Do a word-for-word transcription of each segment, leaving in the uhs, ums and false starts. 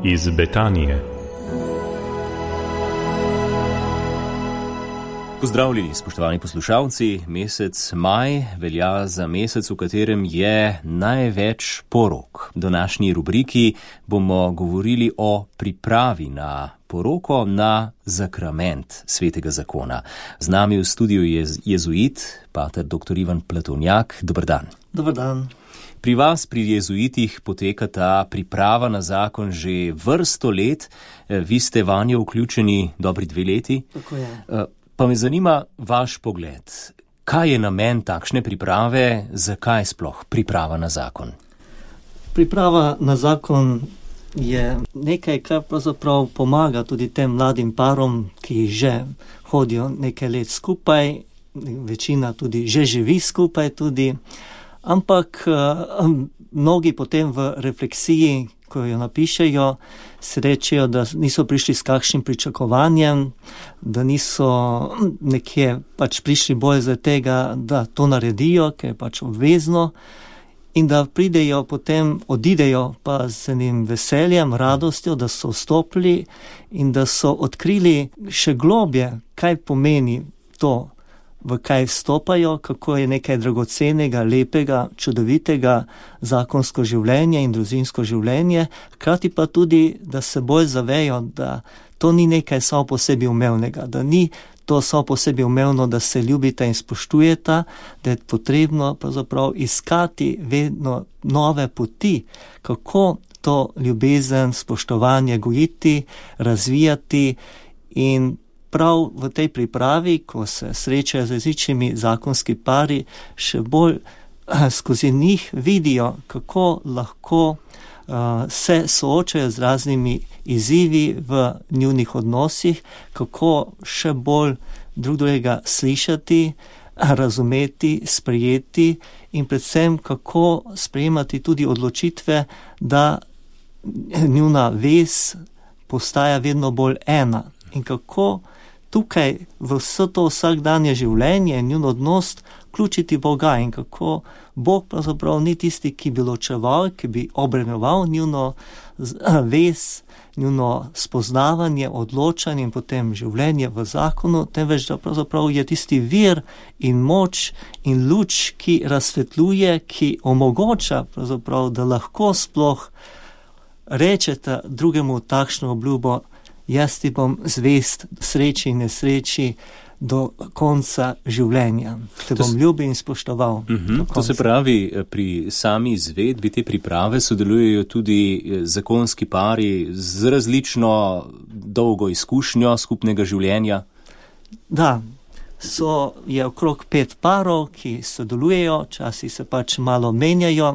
iz Betanije. Pozdravljeni, spoštovani poslušalci. Mesec maj velja za mesec, v katerem je največ porok. V današnji rubriki bomo govorili o pripravi na poroko, na zakrament svetega zakona. Z nami v studiu je jezuit, pater doktor Ivan Platonjak. Dober dan. Dober dan. Pri vas, pri jezuitih, poteka ta priprava na zakon že vrsto let. Vi ste vanjo vključeni dobri dve leti. Tako je. Pa me zanima vaš pogled. Kaj je namen takšne priprave, zakaj sploh priprava na zakon? Priprava na zakon je nekaj, kar pravzaprav pomaga tudi tem mladim parom, ki že hodijo nekaj let skupaj, večina tudi že živi skupaj tudi, ampak mnogi potem v refleksiji, ko jo napišejo, se rečejo, da niso prišli s kakšnim pričakovanjem, da niso nekje pač prišli bolj za tega, da to naredijo, ker je pač obvezno, in da pridejo potem, odidejo pa z enim veseljem, radostjo, da so vstopili in da so odkrili še globje, kaj pomeni to, v kaj vstopajo, kako je nekaj dragocenega, lepega, čudovitega zakonsko življenje in družinsko življenje, hkrati pa tudi, da se bolj zavejo, da to ni nekaj samo po sebi umevnega, da ni to samo po sebi umevno, da se ljubite in spoštujete, da je potrebno pravzaprav iskati vedno nove poti, kako to ljubezen, spoštovanje gojiti, razvijati. In prav v tej pripravi, ko se srečajo z različnimi zakonski pari, še bolj skozi njih vidijo, kako lahko uh, se soočajo z raznimi izzivi v njunih odnosih, kako še bolj drug drugega slišati, razumeti, sprejeti in predvsem kako sprejemati tudi odločitve, da njuna vez postaja vedno bolj ena in kako tukaj v vse to vsakdanje življenje in njun odnos vključiti Boga in kako Bog pravzaprav ni tisti, ki bi ločeval, ki bi obremenjeval njuno vez, njuno spoznavanje, odločanje in potem življenje v zakonu, temveč da pravzaprav je tisti vir in moč in luč, ki razsvetljuje, ki omogoča pravzaprav, da lahko sploh rečete drugemu takšno obljubo: jaz ti bom zvest sreči in nesreči do konca življenja. Te bom ljubil in spoštoval. Uh-huh. To se pravi, pri sami izvedbi te priprave sodelujejo tudi zakonski pari z različno dolgo izkušnjo skupnega življenja? Da, so, je okrog pet parov, ki sodelujejo, časi se pač malo menjajo,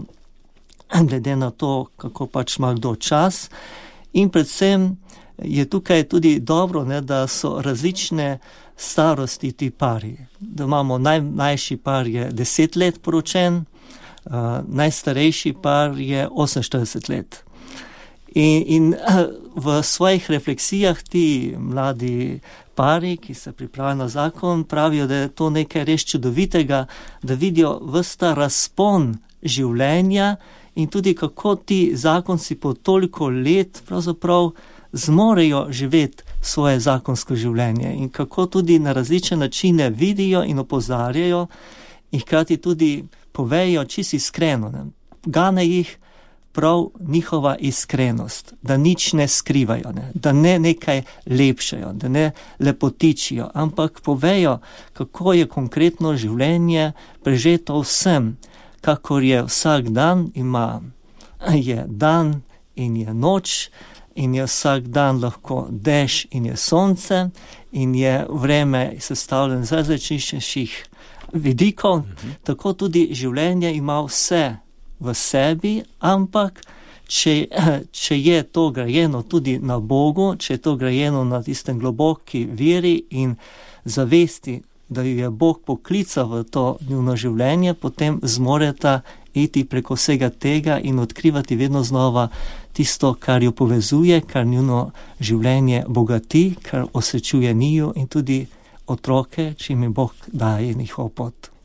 glede na to, kako pač ima kdo čas. In predvsem je tukaj tudi dobro, ne, da so različne starosti ti pari. Da imamo najmlajši par je deset let poročen, uh, najstarejši par je oseminštirideset let. In, in uh, v svojih refleksijah ti mladi pari, ki se pripravljajo na zakon, pravijo, da je to nekaj res čudovitega, da vidijo ves ta razpon življenja in tudi kako ti zakonci po toliko let pravzaprav zmorejo živeti svoje zakonsko življenje in kako tudi na različne načine vidijo in opozarjajo in hkrati tudi povejo čisto iskreno. Ne. Gane jih prav njihova iskrenost, da nič ne skrivajo, ne, da ne nekaj lepšajo, da ne lepotičijo, ampak povejo, kako je konkretno življenje prežeto vsem, kakor je vsak dan, ima, je dan in je noč, in je vsak dan lahko dež in je sonce in je vreme sestavljen z različnejših vidikov, uh-huh. Tako tudi življenje ima vse v sebi, ampak če, če je to grajeno tudi na Bogu, če je to grajeno na tistem globoki veri in zavesti, da jo je Bog poklical v to njuno življenje, potem zmoreta iti preko vsega tega in odkrivati vedno znova tisto, kar jo povezuje, kar njuno življenje bogati, kar osrečuje njiju in tudi otroke, če jim Bog daje njihov pot.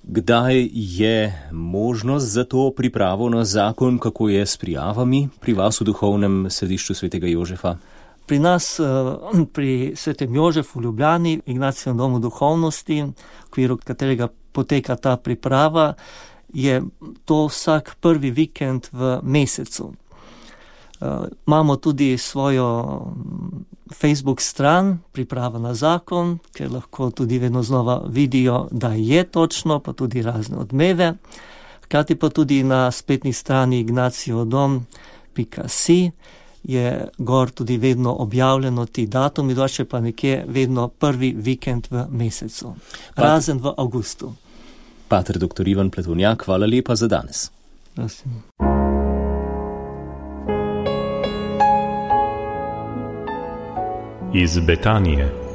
Kdaj je možnost za to pripravo na zakon, kako je s prijavami pri vas v duhovnem središču svetega Jožefa? Pri nas, pri svetem Jožefu v Ljubljani, Ignacijevem domu duhovnosti, v okviru katerega poteka ta priprava, je to vsak prvi vikend v mesecu. Imamo tudi svojo Facebook stran, priprava na zakon, kjer lahko tudi vedno znova vidijo, da je točno, pa tudi razne odmeve. Hkrati pa tudi na spletni strani ignacijev dom pika si je gor tudi vedno objavljeno ti datumi, doče pa nekje vedno prvi vikend v mesecu, razen v avgustu. Pater doktor Ivan Pletvonjak, hvala lepa za danes. Prosim. Iz Betanije